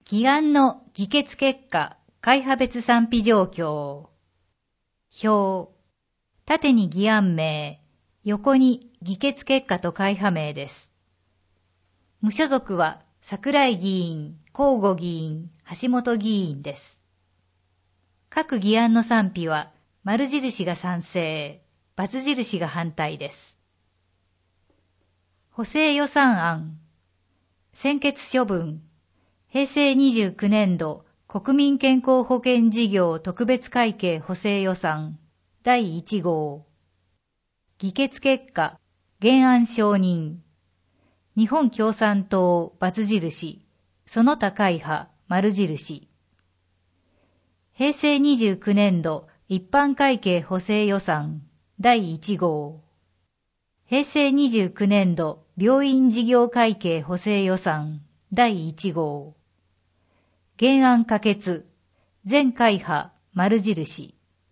議案の議決結果、会派別賛否状況。表。縦に議案名、横に議決結果と会派名です。無所属は桜井議員、河吾議員、橋本議員です。各議案の賛否は、丸印が賛成、×印が反対です。補正予算案。専決処分。平成29年度国民健康保険事業特別会計補正予算第1号。議決結果、原案承認。日本共産党×印、その他会派丸印。平成29年度一般会計補正予算第1号。平成29年度病院事業会計補正予算第1号。原案可決、全会派丸印。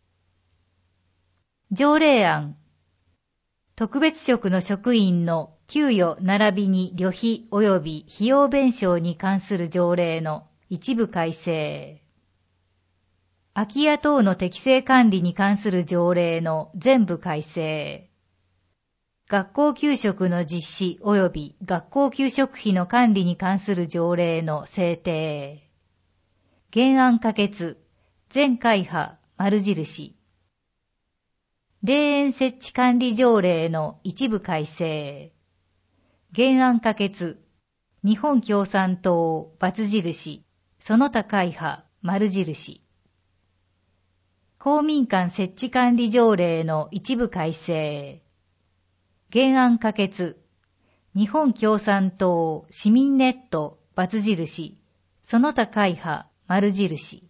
条例案。特別職の職員の給与並びに旅費及び費用弁償に関する条例の一部改正。空き家等の適正管理に関する条例の全部改正。学校給食の実施及び学校給食費の管理に関する条例の制定。原案可決、全会派丸印。霊園設置管理条例の一部改正。原案可決、日本共産党×印、その他会派丸印。公民館設置管理条例の一部改正。原案可決、日本共産党市民ネット×印、その他会派丸印。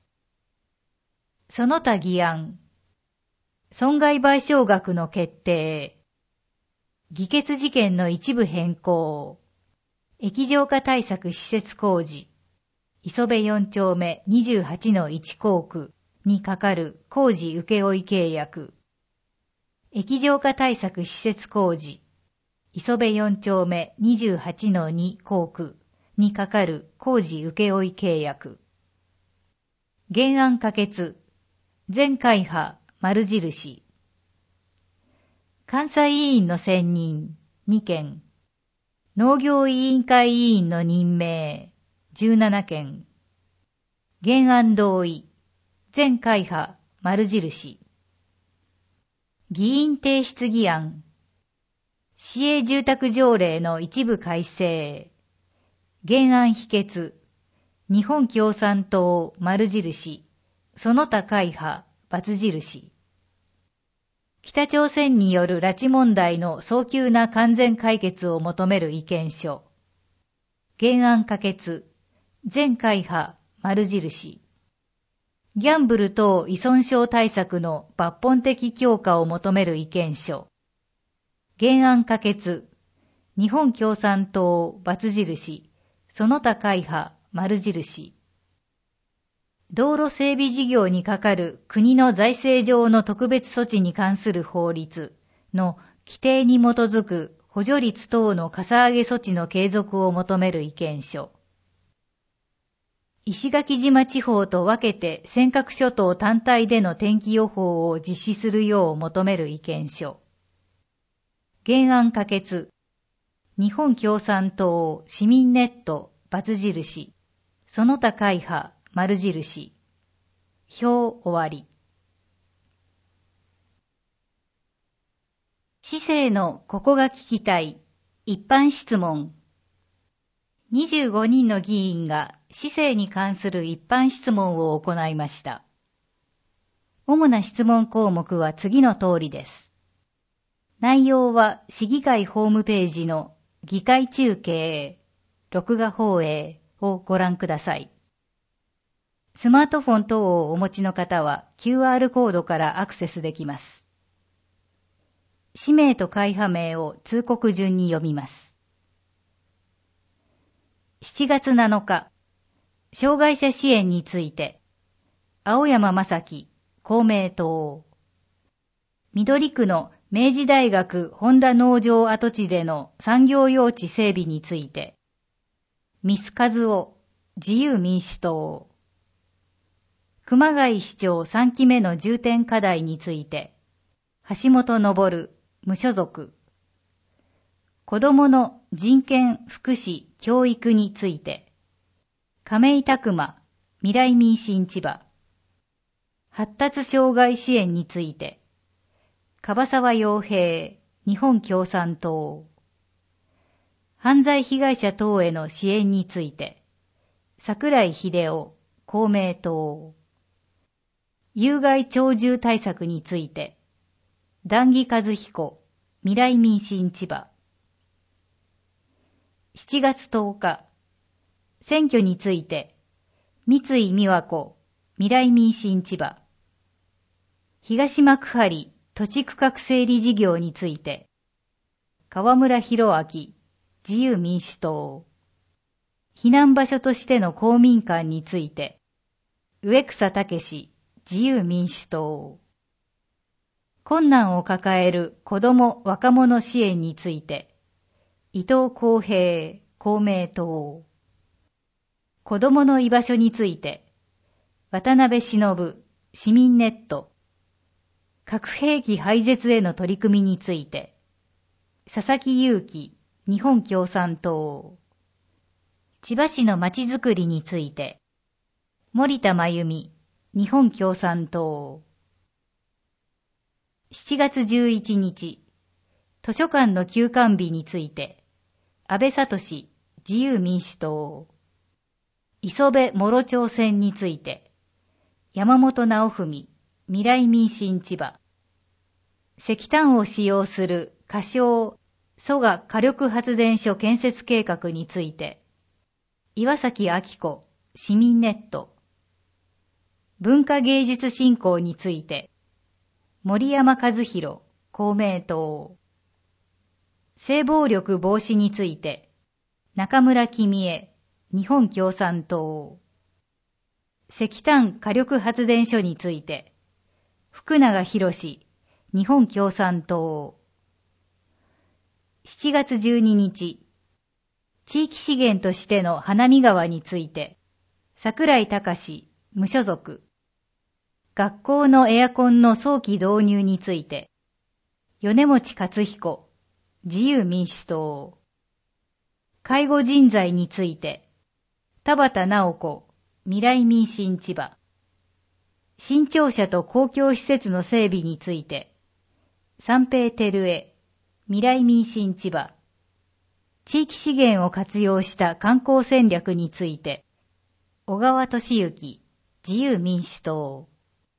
その他議案。損害賠償額の決定。議決事件の一部変更。液状化対策施設工事。磯部4丁目 28-1 校区にかかる工事請負契約。液状化対策施設工事。磯部4丁目 28-2 校区にかかる工事請負契約。原案可決。全会派丸印。監査委員の選任2件。農業委員会委員の任命17件。原案同意。全会派丸印。議員提出議案。市営住宅条例の一部改正。原案否決。日本共産党丸印、その他会派×印。北朝鮮による拉致問題の早急な完全解決を求める意見書。原案可決。全会派丸印。ギャンブル等依存症対策の抜本的強化を求める意見書。原案可決。日本共産党×印、その他会派丸印。道路整備事業にかかる国の財政上の特別措置に関する法律の規定に基づく補助率等のかさ上げ措置の継続を求める意見書。石垣島地方と分けて尖閣諸島単体での天気予報を実施するよう求める意見書。原案可決。日本共産党市民ネット×印、その他会派丸印。表終わり。市政のここが聞きたい一般質問。25人の議員が市政に関する一般質問を行いました。主な質問項目は次の通りです。内容は市議会ホームページの議会中継、録画放映をご覧ください。スマートフォン等をお持ちの方は QR コードからアクセスできます。氏名と会派名を通告順に読みます。7月7日、障害者支援について、青山正樹、公明党。緑区の明治大学本田農場跡地での産業用地整備について、ミスカズオ、 自由民主党。熊谷市長3期目の重点課題について、橋本昇、無所属。子どもの人権、福祉、教育について、亀井拓馬、未来民進千葉。発達障害支援について、樺沢洋平、日本共産党。犯罪被害者等への支援について、櫻井秀夫、公明党。有害鳥獣対策について、談義和彦、未来民進千葉。7月10日、選挙について、三井美和子、未来民進千葉。東幕張土地区画整理事業について、河村弘明、自由民主党。避難場所としての公民館について、植草武、自由民主党。困難を抱える子ども・若者支援について、伊藤公平、公明党。子どもの居場所について、渡辺忍、市民ネット。核兵器廃絶への取り組みについて、佐々木勇気、日本共産党。千葉市のまちづくりについて、森田真由美、日本共産党。7月11日、図書館の休館日について、安倍聡、自由民主党。磯部諸町線について、山本直文、未来民進千葉。石炭を使用する仮称蘇我火力発電所建設計画について、岩崎明子、市民ネット。文化芸術振興について、森山和弘、公明党。性暴力防止について、中村君江、日本共産党。石炭火力発電所について、福永博、日本共産党。7月12日、地域資源としての花見川について、櫻井隆、無所属。学校のエアコンの早期導入について、米持克彦、自由民主党。介護人材について、田畑直子、未来民進千葉。新庁舎と公共施設の整備について、三平照江、未来民進千葉。地域資源を活用した観光戦略について、小川敏之、自由民主党。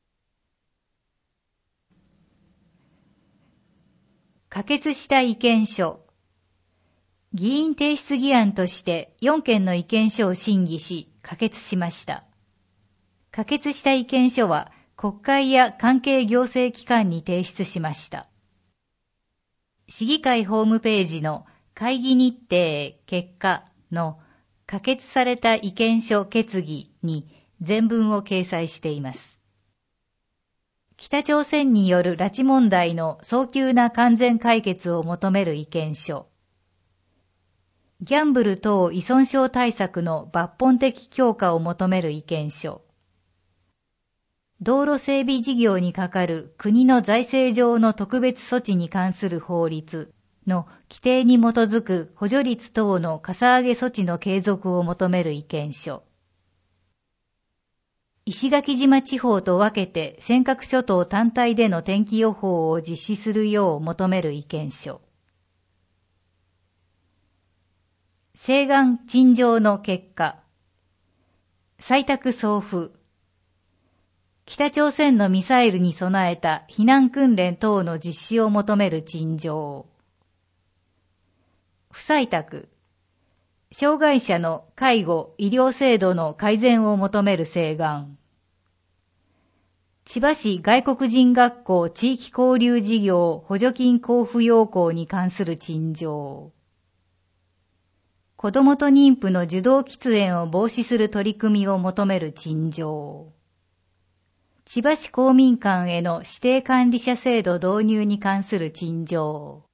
可決した意見書。議員提出議案として4件の意見書を審議し、可決しました。可決した意見書は国会や関係行政機関に提出しました。市議会ホームページの会議日程結果の可決された意見書決議に全文を掲載しています。北朝鮮による拉致問題の早急な完全解決を求める意見書。ギャンブル等依存症対策の抜本的強化を求める意見書。道路整備事業にかかる国の財政上の特別措置に関する法律の規定に基づく補助率等のかさ上げ措置の継続を求める意見書。石垣島地方と分けて尖閣諸島単体での天気予報を実施するよう求める意見書。請願陳情の結果。採択送付。北朝鮮のミサイルに備えた避難訓練等の実施を求める陳情。不採択。障害者の介護・医療制度の改善を求める請願。千葉市外国人学校地域交流事業補助金交付要項に関する陳情。子どもと妊婦の受動喫煙を防止する取り組みを求める陳情。千葉市公民館への指定管理者制度導入に関する陳情。